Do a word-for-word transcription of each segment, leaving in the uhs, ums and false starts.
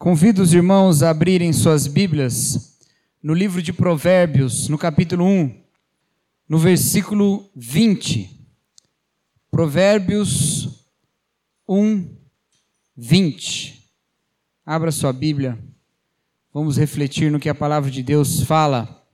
Convido os irmãos a abrirem suas Bíblias no livro de Provérbios, no capítulo um, no versículo vinte. Provérbios um, vinte. Abra sua Bíblia. Vamos refletir no que a palavra de Deus fala.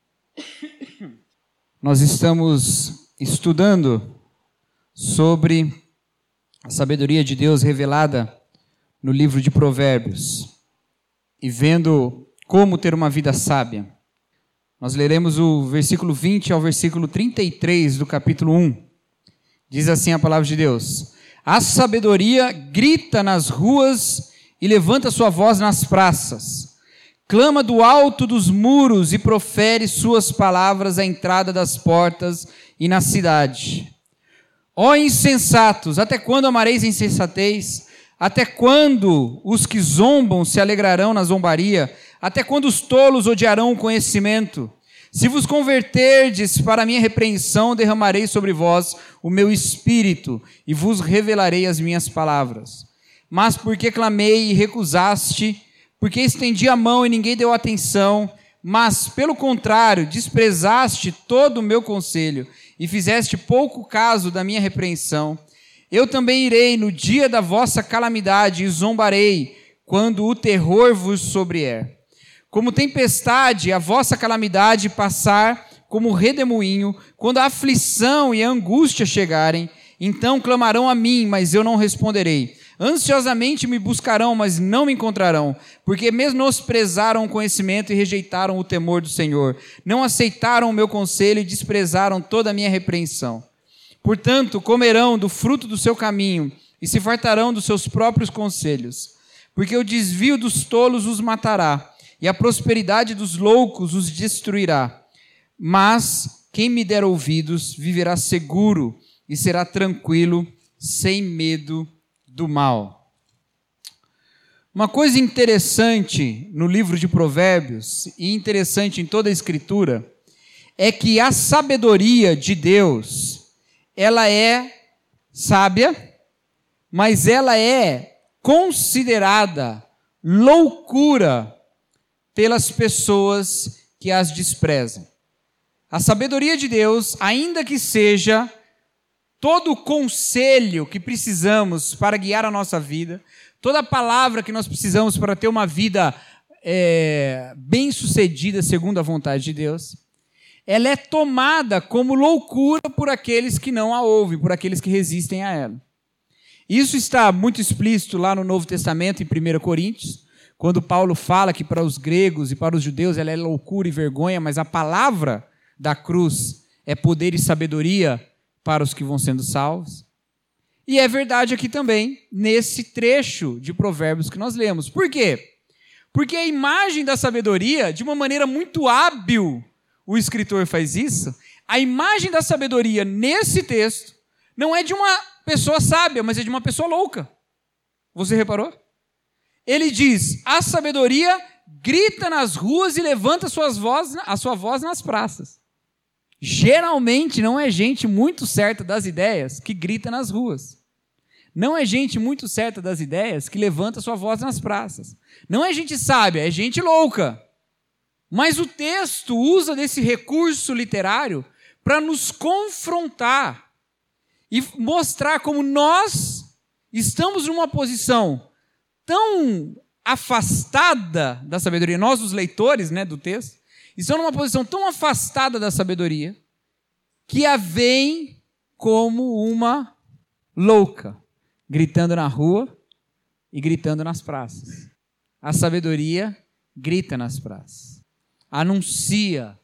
Nós estamos estudando sobre a sabedoria de Deus revelada no livro de Provérbios e vendo como ter uma vida sábia. Nós leremos o versículo vinte ao versículo trinta e três do capítulo um. Diz assim a palavra de Deus: a sabedoria grita nas ruas e levanta sua voz nas praças. Clama do alto dos muros e profere suas palavras à entrada das portas e na cidade. Ó insensatos, até quando amareis a insensatez? Até quando os que zombam se alegrarão na zombaria? Até quando os tolos odiarão o conhecimento? Se vos converterdes para a minha repreensão, derramarei sobre vós o meu espírito e vos revelarei as minhas palavras. Mas porque clamei e recusaste, porque estendi a mão e ninguém deu atenção, mas, pelo contrário, desprezaste todo o meu conselho e fizeste pouco caso da minha repreensão, eu também irei no dia da vossa calamidade e zombarei quando o terror vos sobrevier. Como tempestade, a vossa calamidade passar como redemoinho, quando a aflição e a angústia chegarem, então clamarão a mim, mas eu não responderei. Ansiosamente me buscarão, mas não me encontrarão, porque menosprezaram o conhecimento e rejeitaram o temor do Senhor. Não aceitaram o meu conselho e desprezaram toda a minha repreensão. Portanto, comerão do fruto do seu caminho e se fartarão dos seus próprios conselhos. Porque o desvio dos tolos os matará e a prosperidade dos loucos os destruirá. Mas quem me der ouvidos viverá seguro e será tranquilo, sem medo do mal. Uma coisa interessante no livro de Provérbios, e interessante em toda a Escritura, é que a sabedoria de Deus, ela é sábia, mas ela é considerada loucura pelas pessoas que as desprezam. A sabedoria de Deus, ainda que seja todo o conselho que precisamos para guiar a nossa vida, toda a palavra que nós precisamos para ter uma vida é, bem-sucedida segundo a vontade de Deus, ela é tomada como loucura por aqueles que não a ouvem, por aqueles que resistem a ela. Isso está muito explícito lá no Novo Testamento, em primeira Coríntios, quando Paulo fala que para os gregos e para os judeus ela é loucura e vergonha, mas a palavra da cruz é poder e sabedoria para os que vão sendo salvos. E é verdade aqui também, nesse trecho de Provérbios que nós lemos. Por quê? Porque a imagem da sabedoria, de uma maneira muito hábil, o escritor faz isso, a imagem da sabedoria nesse texto não é de uma pessoa sábia, mas é de uma pessoa louca. Você reparou? Ele diz, a sabedoria grita nas ruas e levanta suas vozes, a sua voz nas praças. Geralmente não é gente muito certa das ideias que grita nas ruas. Não é gente muito certa das ideias que levanta sua voz nas praças. Não é gente sábia, é gente louca. Mas o texto usa desse recurso literário para nos confrontar e mostrar como nós estamos numa posição tão afastada da sabedoria, nós os leitores, né, do texto, estamos numa posição tão afastada da sabedoria que a veem como uma louca, gritando na rua e gritando nas praças. A sabedoria grita nas praças. Anuncia,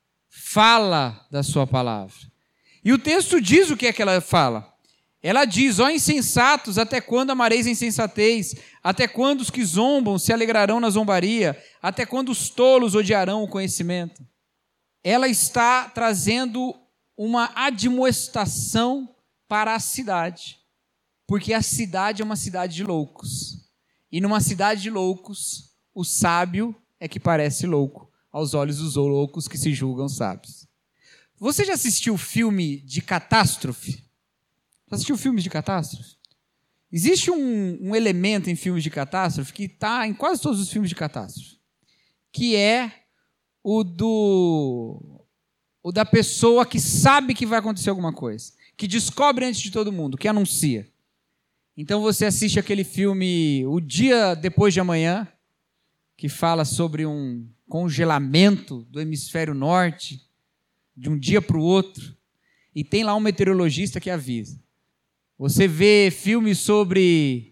fala da sua palavra. E o texto diz o que é que ela fala. Ela diz, ó insensatos, até quando amareis a insensatez? Até quando os que zombam se alegrarão na zombaria? Até quando os tolos odiarão o conhecimento? Ela está trazendo uma admoestação para a cidade. Porque a cidade é uma cidade de loucos. E numa cidade de loucos, o sábio é que parece louco aos olhos dos loucos que se julgam sábios. Você já assistiu o filme de catástrofe? Já assistiu filmes de catástrofe? Existe um, um elemento em filmes de catástrofe que está em quase todos os filmes de catástrofe, que é o do o da pessoa que sabe que vai acontecer alguma coisa, que descobre antes de todo mundo, que anuncia. Então você assiste aquele filme O Dia Depois de Amanhã, que fala sobre um congelamento do hemisfério norte, de um dia para o outro, e tem lá um meteorologista que avisa. Você vê filmes sobre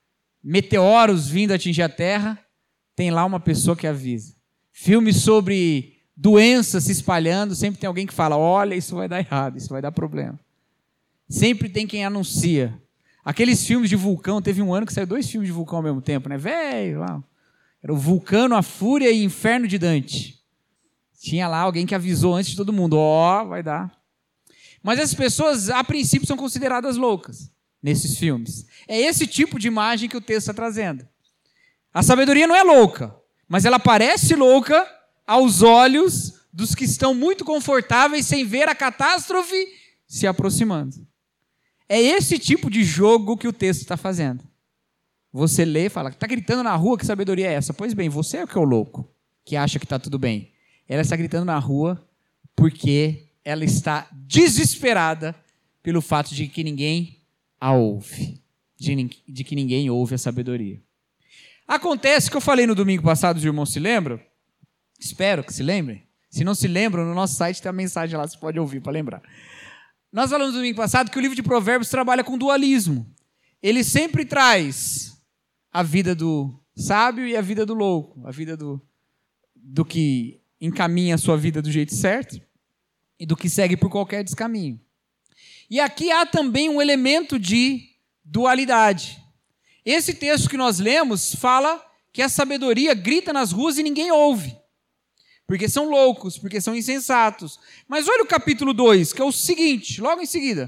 meteoros vindo atingir a Terra, tem lá uma pessoa que avisa. Filmes sobre doenças se espalhando, sempre tem alguém que fala, olha, isso vai dar errado, isso vai dar problema. Sempre tem quem anuncia. Aqueles filmes de vulcão, teve um ano que saiu dois filmes de vulcão ao mesmo tempo, né? Velho, lá. Era o Vulcano, a Fúria e Inferno de Dante. Tinha lá alguém que avisou antes de todo mundo, ó, oh, vai dar. Mas as pessoas, a princípio, são consideradas loucas nesses filmes. É esse tipo de imagem que o texto está trazendo. A sabedoria não é louca, mas ela parece louca aos olhos dos que estão muito confortáveis sem ver a catástrofe se aproximando. É esse tipo de jogo que o texto está fazendo. Você lê e fala, está gritando na rua, que sabedoria é essa? Pois bem, você é o que é o louco, que acha que está tudo bem. Ela está gritando na rua porque ela está desesperada pelo fato de que ninguém a ouve, de, de que ninguém ouve a sabedoria. Acontece que eu falei no domingo passado, os irmãos se lembram? Espero que se lembrem. Se não se lembram, no nosso site tem a mensagem lá, você pode ouvir para lembrar. Nós falamos no domingo passado que o livro de Provérbios trabalha com dualismo. Ele sempre traz a vida do sábio e a vida do louco, a vida do, do que encaminha a sua vida do jeito certo e do que segue por qualquer descaminho. E aqui há também um elemento de dualidade. Esse texto que nós lemos fala que a sabedoria grita nas ruas e ninguém ouve, porque são loucos, porque são insensatos. Mas olha o capítulo dois, que é o seguinte, logo em seguida.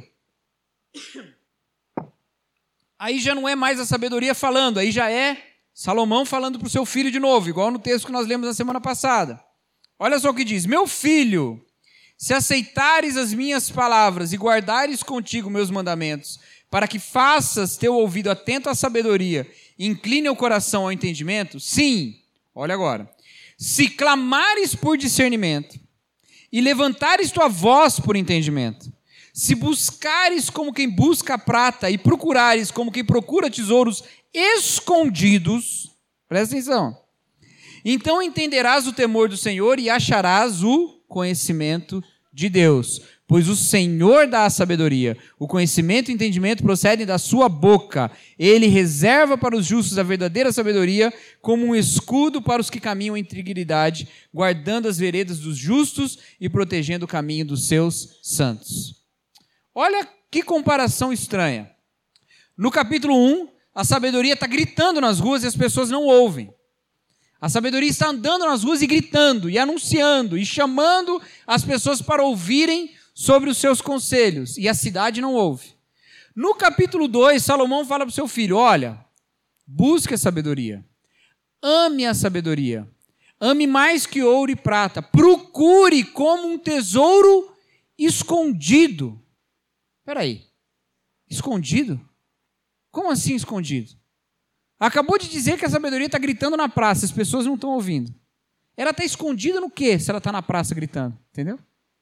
Aí já não é mais a sabedoria falando, aí já é Salomão falando para o seu filho de novo, igual no texto que nós lemos na semana passada. Olha só o que diz, meu filho, se aceitares as minhas palavras e guardares contigo meus mandamentos, para que faças teu ouvido atento à sabedoria e incline o coração ao entendimento, sim, olha agora, se clamares por discernimento e levantares tua voz por entendimento, se buscares como quem busca a prata e procurares como quem procura tesouros escondidos, presta atenção, então entenderás o temor do Senhor e acharás o conhecimento de Deus, pois o Senhor dá a sabedoria, o conhecimento e o entendimento procedem da sua boca, ele reserva para os justos a verdadeira sabedoria, como um escudo para os que caminham em integridade, guardando as veredas dos justos e protegendo o caminho dos seus santos. Olha que comparação estranha. No capítulo um, a sabedoria está gritando nas ruas e as pessoas não ouvem. A sabedoria está andando nas ruas e gritando, e anunciando, e chamando as pessoas para ouvirem sobre os seus conselhos, e a cidade não ouve. No capítulo dois, Salomão fala para o seu filho, olha, busque a sabedoria, ame a sabedoria, ame mais que ouro e prata, procure como um tesouro escondido. Espera aí, escondido? Como assim escondido? Acabou de dizer que a sabedoria está gritando na praça, as pessoas não estão ouvindo. Ela está escondida no quê, se ela está na praça gritando? Entendeu?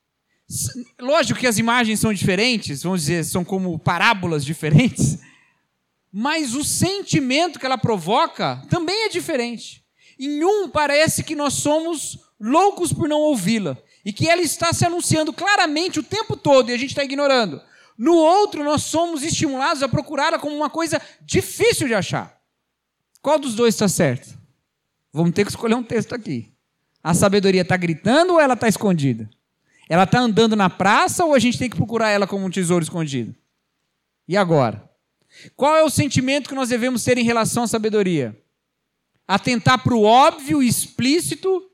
Lógico que as imagens são diferentes, vamos dizer, são como parábolas diferentes, mas o sentimento que ela provoca também é diferente. Em um, parece que nós somos loucos por não ouvi-la, e que ela está se anunciando claramente o tempo todo, e a gente está ignorando. No outro, nós somos estimulados a procurá-la como uma coisa difícil de achar. Qual dos dois está certo? Vamos ter que escolher um texto aqui. A sabedoria está gritando ou ela está escondida? Ela está andando na praça ou a gente tem que procurar ela como um tesouro escondido? E agora? Qual é o sentimento que nós devemos ter em relação à sabedoria? Atentar para o óbvio e explícito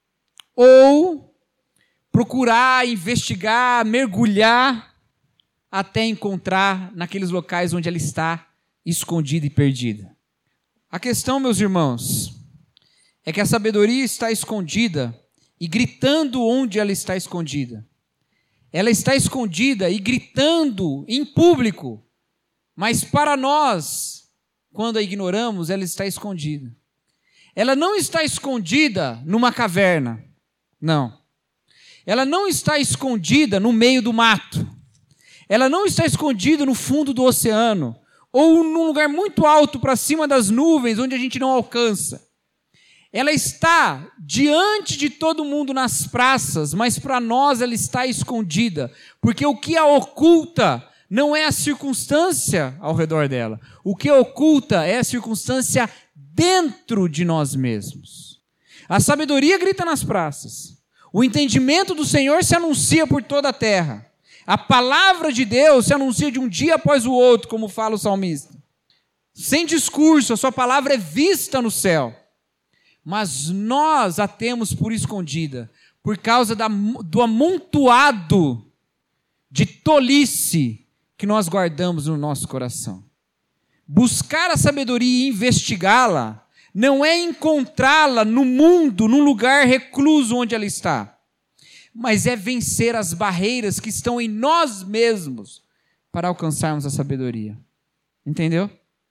ou procurar, investigar, mergulhar até encontrar naqueles locais onde ela está escondida e perdida? A questão, meus irmãos, é que a sabedoria está escondida e gritando onde ela está escondida. Ela está escondida e gritando em público Mas para nós, quando a ignoramos, ela está escondida. Ela não está escondida numa caverna. Não. Ela não está escondida no meio do mato. Ela não está escondida no fundo do oceano. Ou num lugar muito alto para cima das nuvens, onde a gente não alcança. Ela está diante de todo mundo nas praças, mas para nós ela está escondida. Porque o que a oculta não é a circunstância ao redor dela. O que a oculta é a circunstância dentro de nós mesmos. A sabedoria grita nas praças. O entendimento do Senhor se anuncia por toda a terra. A palavra de Deus se anuncia de um dia após o outro, como fala o salmista. Sem discurso, a sua palavra é vista no céu. Mas nós a temos por escondida, por causa da, do amontoado de tolice que nós guardamos no nosso coração. Buscar a sabedoria e investigá-la não é encontrá-la no mundo, num lugar recluso onde ela está, mas é vencer as barreiras que estão em nós mesmos para alcançarmos a sabedoria. Entendeu?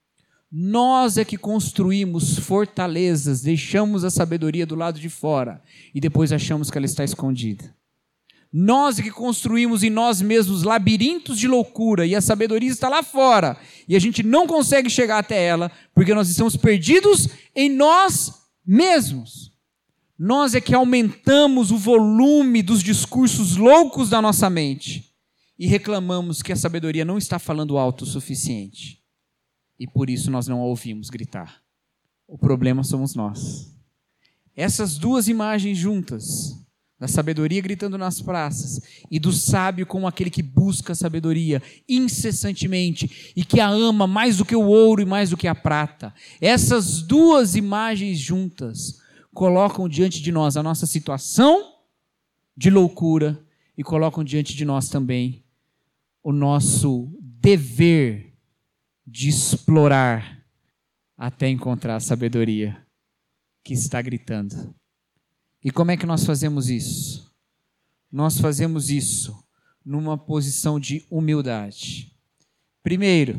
Nós é que construímos fortalezas, deixamos a sabedoria do lado de fora e depois achamos que ela está escondida. Nós é que construímos em nós mesmos labirintos de loucura e a sabedoria está lá fora e a gente não consegue chegar até ela porque nós estamos perdidos em nós mesmos. Nós é que aumentamos o volume dos discursos loucos da nossa mente e reclamamos que a sabedoria não está falando alto o suficiente. E por isso nós não a ouvimos gritar. O problema somos nós. Essas duas imagens juntas, da sabedoria gritando nas praças e do sábio como aquele que busca a sabedoria incessantemente e que a ama mais do que o ouro e mais do que a prata. Essas duas imagens juntas colocam diante de nós a nossa situação de loucura e colocam diante de nós também o nosso dever de explorar até encontrar a sabedoria que está gritando. E como é que nós fazemos isso? Nós fazemos isso numa posição de humildade. Primeiro,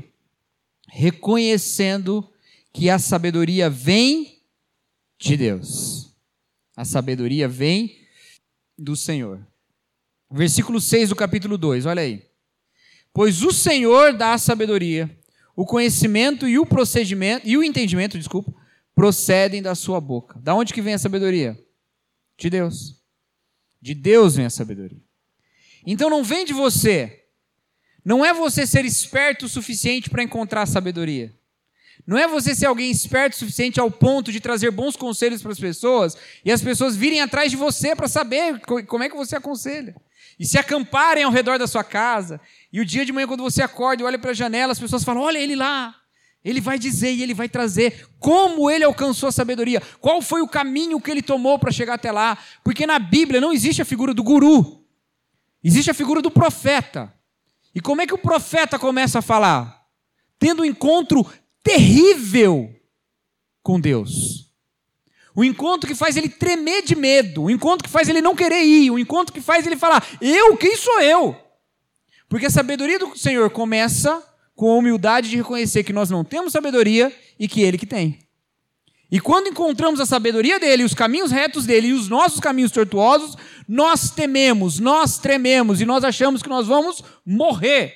reconhecendo que a sabedoria vem de Deus. A sabedoria vem do Senhor. Versículo seis do capítulo dois, olha aí. Pois o Senhor dá a sabedoria, o conhecimento e o procedimento, e o entendimento, desculpa, procedem da sua boca. Da onde que vem a sabedoria? De Deus. De Deus vem a sabedoria. Então não vem de você. Não é você ser esperto o suficiente para encontrar a sabedoria. Não é você ser alguém esperto o suficiente ao ponto de trazer bons conselhos para as pessoas e as pessoas virem atrás de você para saber como é que você aconselha. E se acamparem ao redor da sua casa. E o dia de manhã, quando você acorda e olha para a janela, as pessoas falam, olha ele lá. Ele vai dizer e ele vai trazer como ele alcançou a sabedoria. Qual foi o caminho que ele tomou para chegar até lá. Porque na Bíblia não existe a figura do guru. Existe a figura do profeta. E como é que o profeta começa a falar? Tendo um encontro terrível com Deus. O encontro que faz ele tremer de medo. O encontro que faz ele não querer ir. O encontro que faz ele falar, eu? Quem sou eu? Porque a sabedoria do Senhor começa com a humildade de reconhecer que nós não temos sabedoria e que Ele que tem. E quando encontramos a sabedoria dEle, os caminhos retos dEle e os nossos caminhos tortuosos, nós tememos, nós trememos e nós achamos que nós vamos morrer.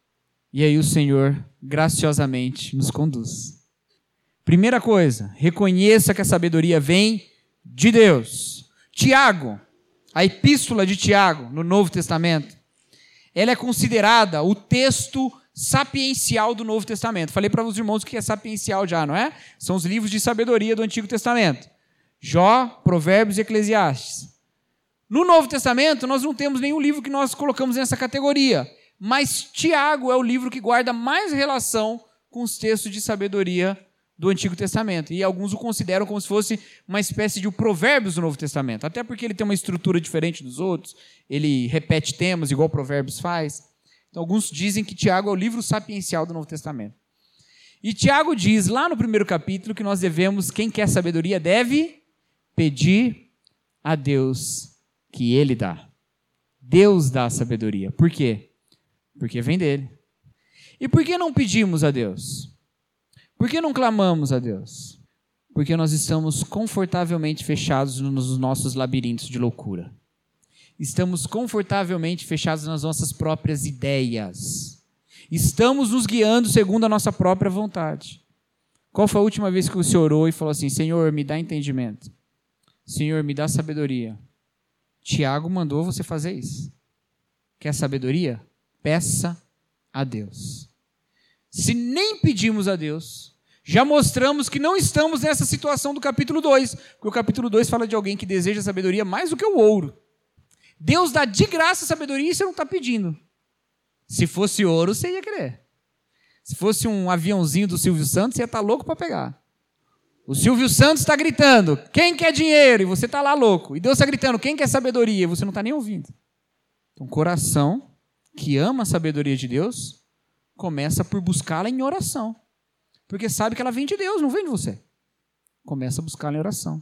E aí o Senhor graciosamente nos conduz. Primeira coisa, reconheça que a sabedoria vem de Deus. Tiago, a epístola de Tiago, no Novo Testamento, ela é considerada o texto sapiencial do Novo Testamento. Falei para os irmãos o que é sapiencial já, não é? São os livros de sabedoria do Antigo Testamento. Jó, Provérbios e Eclesiastes. No Novo Testamento, nós não temos nenhum livro que nós colocamos nessa categoria, mas Tiago é o livro que guarda mais relação com os textos de sabedoria do Antigo Testamento. E alguns o consideram como se fosse uma espécie de Provérbios do Novo Testamento, até porque ele tem uma estrutura diferente dos outros, ele repete temas igual Provérbios faz. Então, alguns dizem que Tiago é o livro sapiencial do Novo Testamento. E Tiago diz, lá no primeiro capítulo, que nós devemos, quem quer sabedoria, deve pedir a Deus que Ele dá. Deus dá a sabedoria. Por quê? Porque vem dele. E por que não pedimos a Deus? Por que não clamamos a Deus? Porque nós estamos confortavelmente fechados nos nossos labirintos de loucura. Estamos confortavelmente fechados nas nossas próprias ideias. Estamos nos guiando segundo a nossa própria vontade. Qual foi a última vez que você orou e falou assim: Senhor, me dá entendimento. Senhor, me dá sabedoria. Tiago mandou você fazer isso. Quer sabedoria? Peça a Deus. Se nem pedimos a Deus, já mostramos que não estamos nessa situação do capítulo dois. Porque o capítulo dois fala de alguém que deseja sabedoria mais do que o ouro. Deus dá de graça a sabedoria e você não está pedindo. Se fosse ouro, você ia querer. Se fosse um aviãozinho do Silvio Santos, você ia estar louco para pegar. O Silvio Santos está gritando: quem quer dinheiro? E você está lá louco. E Deus está gritando: quem quer sabedoria? E você não está nem ouvindo. Então, coração que ama a sabedoria de Deus começa por buscá-la em oração. Porque sabe que ela vem de Deus, não vem de você. Começa a buscá-la em oração.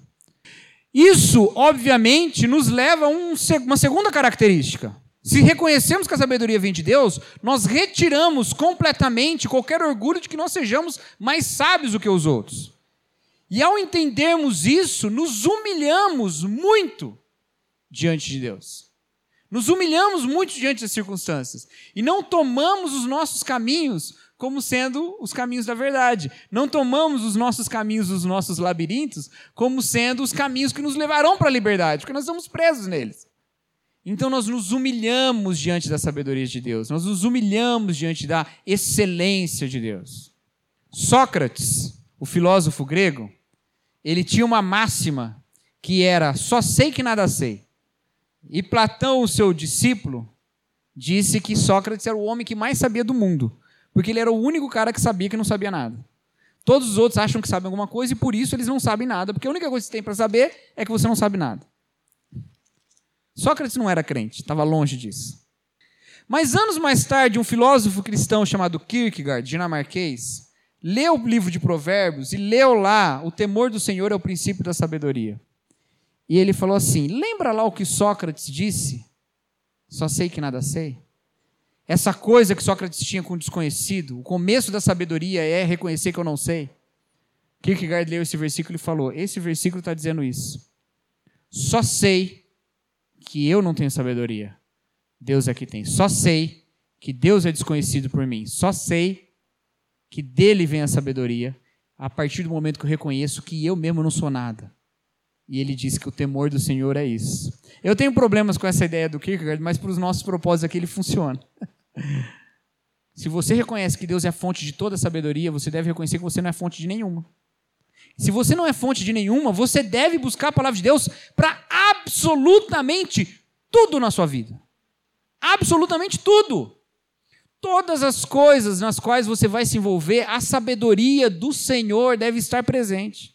Isso, obviamente, nos leva a um, uma segunda característica. Se reconhecemos que a sabedoria vem de Deus, nós retiramos completamente qualquer orgulho de que nós sejamos mais sábios do que os outros. E ao entendermos isso, nos humilhamos muito diante de Deus. Nos humilhamos muito diante das circunstâncias. E não tomamos os nossos caminhos como sendo os caminhos da verdade. Não tomamos os nossos caminhos, os nossos labirintos, como sendo os caminhos que nos levarão para a liberdade, porque nós estamos presos neles. Então nós nos humilhamos diante da sabedoria de Deus, nós nos humilhamos diante da excelência de Deus. Sócrates, o filósofo grego, ele tinha uma máxima que era: só sei que nada sei. E Platão, o seu discípulo, disse que Sócrates era o homem que mais sabia do mundo, porque ele era o único cara que sabia que não sabia nada. Todos os outros acham que sabem alguma coisa e por isso eles não sabem nada, porque a única coisa que você tem para saber é que você não sabe nada. Sócrates não era crente, estava longe disso. Mas anos mais tarde, um filósofo cristão chamado Kierkegaard, dinamarquês, leu o livro de Provérbios e leu lá: o temor do Senhor é o princípio da sabedoria. E ele falou assim: lembra lá o que Sócrates disse? Só sei que nada sei. Essa coisa que Sócrates tinha com o desconhecido, o começo da sabedoria é reconhecer que eu não sei. Kierkegaard leu esse versículo e falou: esse versículo está dizendo isso. Só sei que eu não tenho sabedoria. Deus é que tem. Só sei que Deus é desconhecido por mim. Só sei que dele vem a sabedoria a partir do momento que eu reconheço que eu mesmo não sou nada. E ele disse que o temor do Senhor é isso. Eu tenho problemas com essa ideia do Kierkegaard, mas para os nossos propósitos aqui ele funciona. Se você reconhece que Deus é a fonte de toda a sabedoria, você deve reconhecer que você não é fonte de nenhuma. Se você não é fonte de nenhuma, você deve buscar a palavra de Deus para absolutamente tudo na sua vida. Absolutamente tudo. Todas as coisas nas quais você vai se envolver, a sabedoria do Senhor deve estar presente.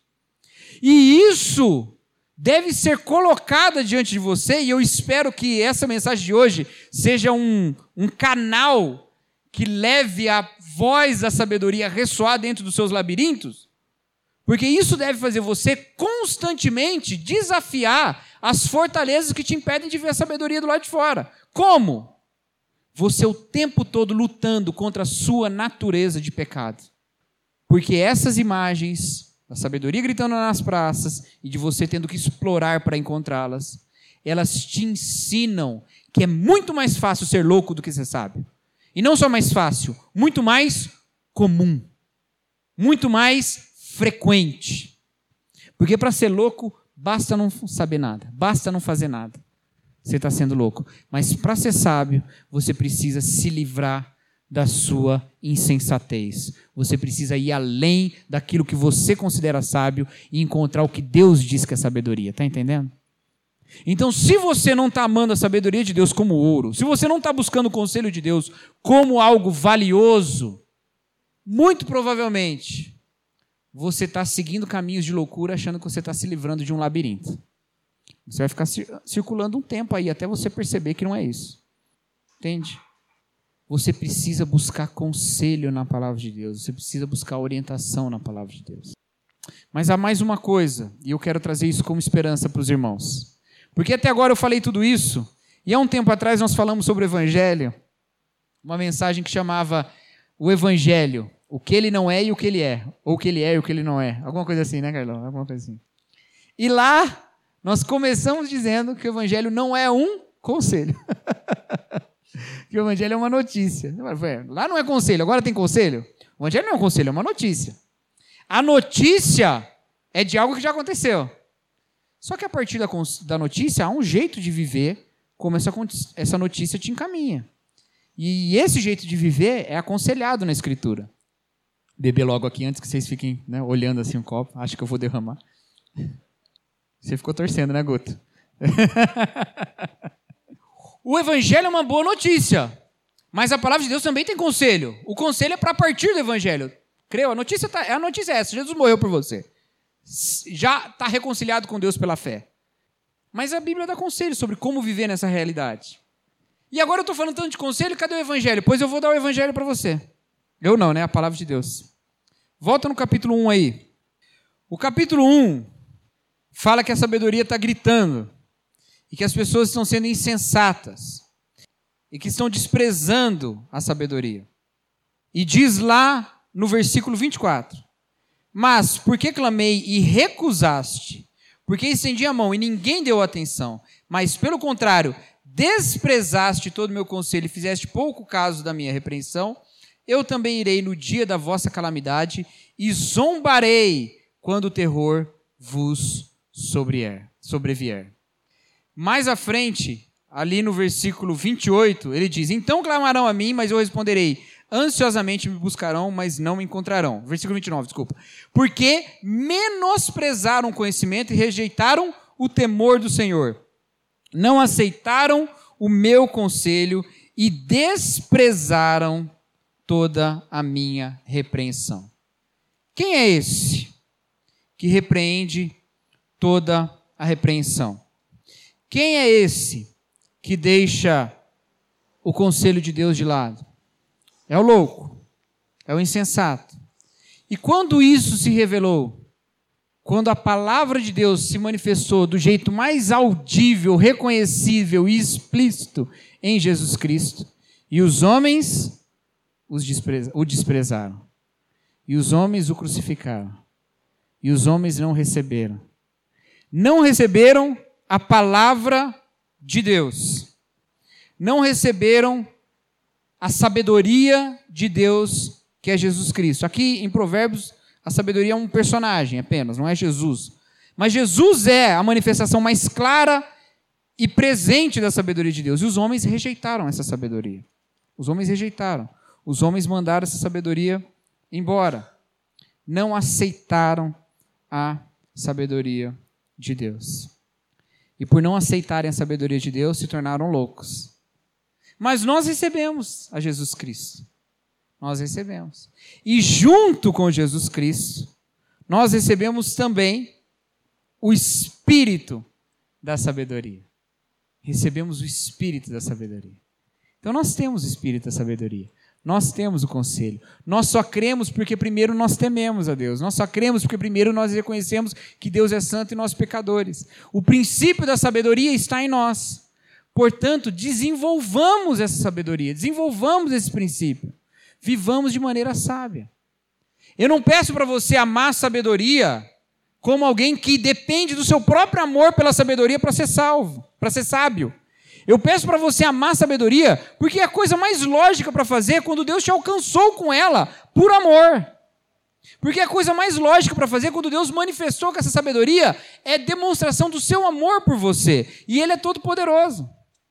E isso deve ser colocada diante de você, e eu espero que essa mensagem de hoje seja um, um canal que leve a voz da sabedoria a ressoar dentro dos seus labirintos, porque isso deve fazer você constantemente desafiar as fortalezas que te impedem de ver a sabedoria do lado de fora. Como? Você o tempo todo lutando contra a sua natureza de pecado. Porque essas imagens da sabedoria gritando nas praças e de você tendo que explorar para encontrá-las, elas te ensinam que é muito mais fácil ser louco do que ser sábio. E não só mais fácil, muito mais comum. Muito mais frequente. Porque para ser louco, basta não saber nada, basta não fazer nada. Você está sendo louco. Mas para ser sábio, você precisa se livrar da sua insensatez. Você precisa ir além daquilo que você considera sábio e encontrar o que Deus diz que é sabedoria. Está entendendo? Então, se você não está amando a sabedoria de Deus como ouro, se você não está buscando o conselho de Deus como algo valioso, muito provavelmente você está seguindo caminhos de loucura achando que você está se livrando de um labirinto. Você vai ficar circulando um tempo aí até você perceber que não é isso. Entende? Você precisa buscar conselho na palavra de Deus. Você precisa buscar orientação na palavra de Deus. Mas há mais uma coisa, e eu quero trazer isso como esperança para os irmãos. Porque até agora eu falei tudo isso, e há um tempo atrás nós falamos sobre o Evangelho, uma mensagem que chamava o evangelho, o que ele não é e o que ele é. Ou o que ele é e o que ele não é. Alguma coisa assim, né, Carlão? Alguma coisa assim. E lá, nós começamos dizendo que o evangelho não é um conselho. Que o evangelho é uma notícia. Lá não é conselho, agora tem conselho? O evangelho não é um conselho, é uma notícia. A notícia é de algo que já aconteceu. Só que a partir da, da notícia, há um jeito de viver como essa, essa notícia te encaminha. E esse jeito de viver é aconselhado na Escritura. Beber logo aqui antes que vocês fiquem, né, olhando assim o copo. Acho que eu vou derramar. Você ficou torcendo, né, Guto? O evangelho é uma boa notícia, mas a palavra de Deus também tem conselho. O conselho é para partir do evangelho. Creu? A notícia, tá, a notícia é essa: Jesus morreu por você. Já está reconciliado com Deus pela fé. Mas a Bíblia dá conselho sobre como viver nessa realidade. E agora eu estou falando tanto de conselho, cadê o evangelho? Pois eu vou dar o evangelho para você. Eu não, né? A palavra de Deus. Volta no capítulo um aí. O capítulo um fala que a sabedoria está gritando e que as pessoas estão sendo insensatas e que estão desprezando a sabedoria. E diz lá no versículo vinte e quatro: mas porque clamei e recusaste, porque estendi a mão e ninguém deu atenção, mas pelo contrário, desprezaste todo o meu conselho e fizeste pouco caso da minha repreensão, eu também irei no dia da vossa calamidade e zombarei quando o terror vos sobrevier. Mais à frente, ali no versículo vinte e oito, ele diz: então clamarão a mim, mas eu responderei. Ansiosamente me buscarão, mas não me encontrarão. Versículo vinte e nove, desculpa. Porque menosprezaram o conhecimento e rejeitaram o temor do Senhor. Não aceitaram o meu conselho e desprezaram toda a minha repreensão. Quem é esse que repreende toda a repreensão? Quem é esse que deixa o conselho de Deus de lado? É o louco, é o insensato. E quando isso se revelou, quando a palavra de Deus se manifestou do jeito mais audível, reconhecível e explícito em Jesus Cristo, e os homens os despreza, o desprezaram, e os homens o crucificaram, e os homens não receberam. Não receberam a palavra de Deus. Não receberam a sabedoria de Deus, que é Jesus Cristo. Aqui em Provérbios, a sabedoria é um personagem apenas, não é Jesus. Mas Jesus é a manifestação mais clara e presente da sabedoria de Deus. E os homens rejeitaram essa sabedoria. Os homens rejeitaram. Os homens mandaram essa sabedoria embora. Não aceitaram a sabedoria de Deus. E por não aceitarem a sabedoria de Deus, se tornaram loucos. Mas nós recebemos a Jesus Cristo. Nós recebemos. E junto com Jesus Cristo, nós recebemos também o Espírito da sabedoria. Recebemos o Espírito da sabedoria. Então nós temos o Espírito da sabedoria. Nós temos o conselho. Nós só cremos porque primeiro nós tememos a Deus. Nós só cremos porque primeiro nós reconhecemos que Deus é santo e nós pecadores. O princípio da sabedoria está em nós. Portanto, desenvolvamos essa sabedoria, desenvolvamos esse princípio. Vivamos de maneira sábia. Eu não peço para você amar a sabedoria como alguém que depende do seu próprio amor pela sabedoria para ser salvo, para ser sábio. Eu peço para você amar a sabedoria porque é a coisa mais lógica para fazer quando Deus te alcançou com ela por amor. Porque a coisa mais lógica para fazer quando Deus manifestou com essa sabedoria é demonstração do seu amor por você. E Ele é todo poderoso.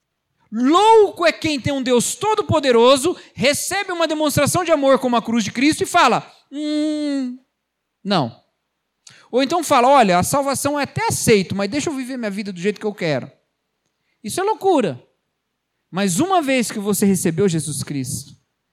Louco é quem tem um Deus todo-poderoso, recebe uma demonstração de amor como a cruz de Cristo e fala, hum, não. Ou então fala, olha, a salvação é até aceito, mas deixa eu viver minha vida do jeito que eu quero. Isso é loucura. Mas uma vez que você recebeu Jesus Cristo,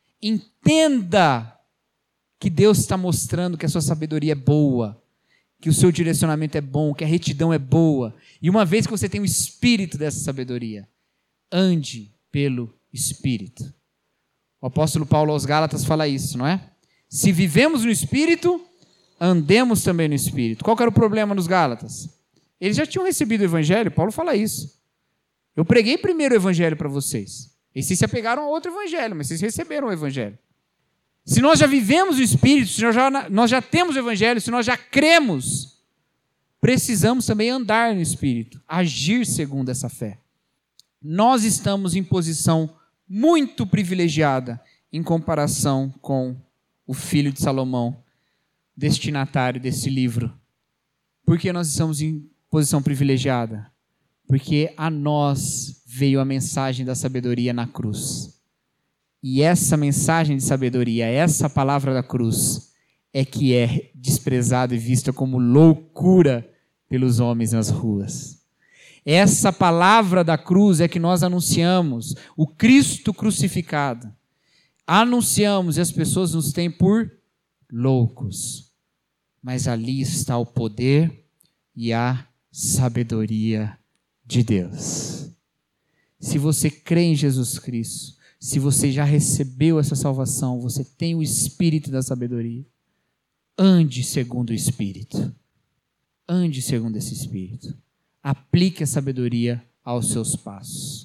entenda que Deus está mostrando que a sua sabedoria é boa, que o seu direcionamento é bom, que a retidão é boa. E uma vez que você tem o espírito dessa sabedoria, ande pelo Espírito. O apóstolo Paulo aos Gálatas fala isso, não é? Se vivemos no Espírito, andemos também no Espírito. Qual que era o problema nos Gálatas? Eles já tinham recebido o Evangelho, Paulo fala isso. Eu preguei primeiro o Evangelho para vocês. E vocês se apegaram a outro Evangelho, mas vocês receberam o Evangelho. Se nós já vivemos o Espírito, se nós já, nós já temos o Evangelho, se nós já cremos, precisamos também andar no Espírito, agir segundo essa fé. Nós estamos em posição muito privilegiada em comparação com o filho de Salomão, destinatário desse livro. Por que nós estamos em posição privilegiada? Porque a nós veio a mensagem da sabedoria na cruz. E essa mensagem de sabedoria, essa palavra da cruz, é que é desprezada e vista como loucura pelos homens nas ruas. Essa palavra da cruz é que nós anunciamos, o Cristo crucificado. Anunciamos e as pessoas nos têm por loucos. Mas ali está o poder e a sabedoria de Deus. Se você crê em Jesus Cristo, se você já recebeu essa salvação, você tem o Espírito da sabedoria, ande segundo o Espírito. Ande segundo esse Espírito. Aplique a sabedoria aos seus passos.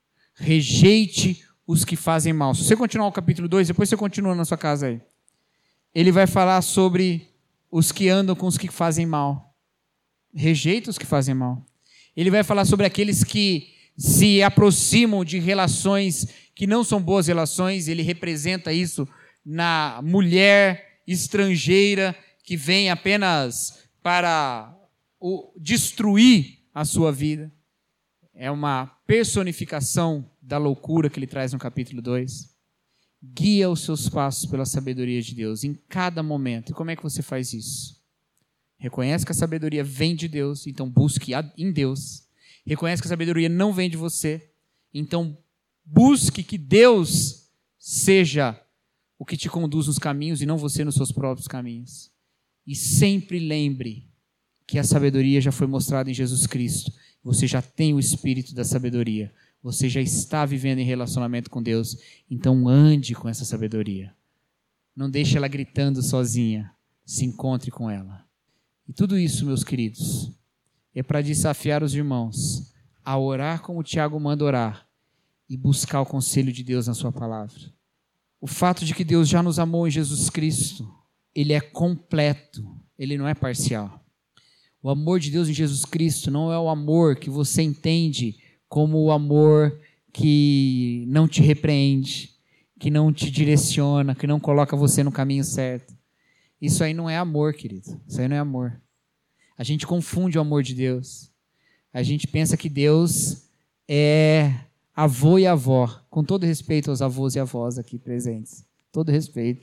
Rejeite os que fazem mal. Se você continuar o capítulo dois, depois você continua na sua casa aí. Ele vai falar sobre os que andam com os que fazem mal. Rejeita os que fazem mal. Ele vai falar sobre aqueles que se aproximam de relações que não são boas relações. Ele representa isso na mulher estrangeira que vem apenas para o, destruir a sua vida. É uma personificação da loucura que ele traz no capítulo dois. Guia os seus passos pela sabedoria de Deus em cada momento. E como é que você faz isso? Reconhece que a sabedoria vem de Deus, então busque em Deus. Reconhece que a sabedoria não vem de você, então busque que Deus seja o que te conduz nos caminhos e não você nos seus próprios caminhos. E sempre lembre que a sabedoria já foi mostrada em Jesus Cristo. Você já tem o Espírito da sabedoria. Você já está vivendo em relacionamento com Deus. Então ande com essa sabedoria. Não deixe ela gritando sozinha. Se encontre com ela. E tudo isso, meus queridos, é para desafiar os irmãos a orar como o Tiago manda orar e buscar o conselho de Deus na sua palavra. O fato de que Deus já nos amou em Jesus Cristo, ele é completo, ele não é parcial. O amor de Deus em Jesus Cristo não é o amor que você entende como o amor que não te repreende, que não te direciona, que não coloca você no caminho certo. Isso aí não é amor, querido. Isso aí não é amor. A gente confunde o amor de Deus. A gente pensa que Deus é avô e avó. Com todo respeito aos avós e avós aqui presentes. Todo respeito.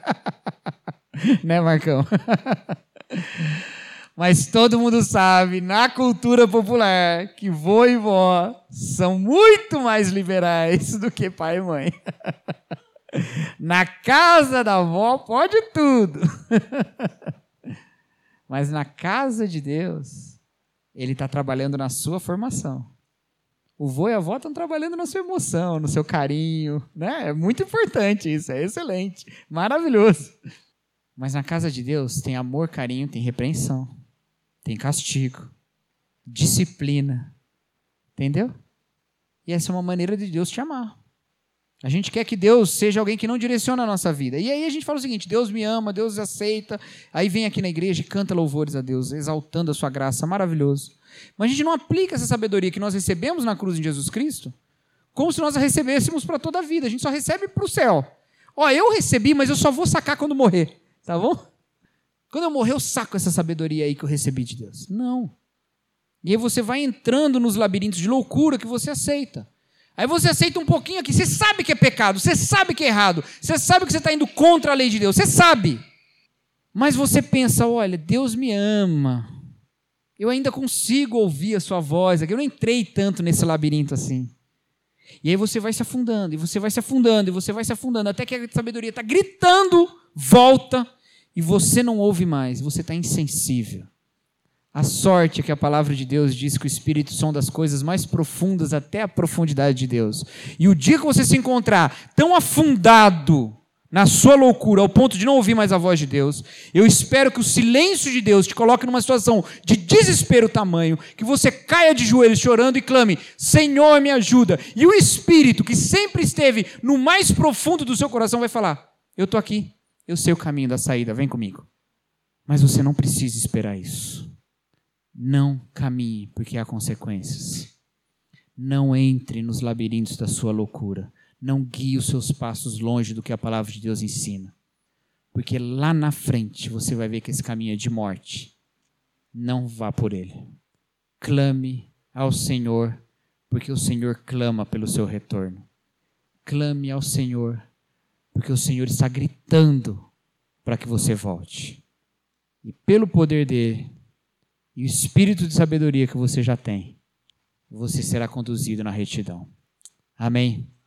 Né, Marcão? Mas todo mundo sabe, na cultura popular, que vô e vó são muito mais liberais do que pai e mãe. Na casa da avó pode tudo. Mas na casa de Deus, ele está trabalhando na sua formação. O vô e a avó estão trabalhando na sua emoção, no seu carinho. Né? É muito importante isso, é excelente, maravilhoso. Mas na casa de Deus tem amor, carinho, tem repreensão, tem castigo, disciplina. Entendeu? E essa é uma maneira de Deus te amar. A gente quer que Deus seja alguém que não direciona a nossa vida. E aí a gente fala o seguinte, Deus me ama, Deus aceita. Aí vem aqui na igreja e canta louvores a Deus, exaltando a sua graça, maravilhoso. Mas a gente não aplica essa sabedoria que nós recebemos na cruz em Jesus Cristo como se nós a recebêssemos para toda a vida. A gente só recebe para o céu. Ó, eu recebi, mas eu só vou sacar quando morrer. Tá bom? Quando eu morrer, eu saco essa sabedoria aí que eu recebi de Deus. Não. E aí você vai entrando nos labirintos de loucura que você aceita. Aí você aceita um pouquinho aqui, você sabe que é pecado, você sabe que é errado, você sabe que você está indo contra a lei de Deus, você sabe. Mas você pensa, olha, Deus me ama, eu ainda consigo ouvir a sua voz, eu não entrei tanto nesse labirinto assim. E aí você vai se afundando, e você vai se afundando, e você vai se afundando, até que a sabedoria está gritando, volta, e você não ouve mais, você está insensível. A sorte é que a palavra de Deus diz que o Espírito sonda as coisas mais profundas até a profundidade de Deus. E o dia que você se encontrar tão afundado na sua loucura, ao ponto de não ouvir mais a voz de Deus, eu espero que o silêncio de Deus te coloque numa situação de desespero tamanho, que você caia de joelhos chorando e clame, Senhor, me ajuda. E o Espírito, que sempre esteve no mais profundo do seu coração, vai falar, eu estou aqui, eu sei o caminho da saída, vem comigo. Mas você não precisa esperar isso. Não caminhe, porque há consequências. Não entre nos labirintos da sua loucura. Não guie os seus passos longe do que a palavra de Deus ensina. Porque lá na frente você vai ver que esse caminho é de morte. Não vá por ele. Clame ao Senhor, porque o Senhor clama pelo seu retorno. Clame ao Senhor, porque o Senhor está gritando para que você volte. E pelo poder dele, e o espírito de sabedoria que você já tem, você será conduzido na retidão. Amém?